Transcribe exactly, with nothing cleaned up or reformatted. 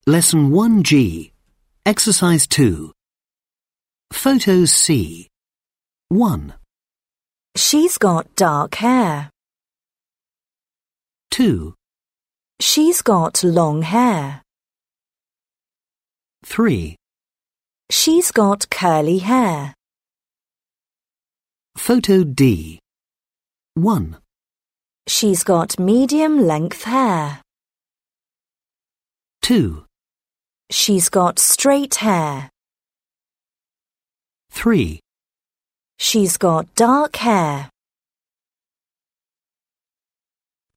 Lesson one G. Exercise two. Photo C. one. She's got dark hair. two. She's got long hair. three. She's got curly hair. Photo D. one. She's got medium length hair. two. She's got straight hair. three. She's got dark hair.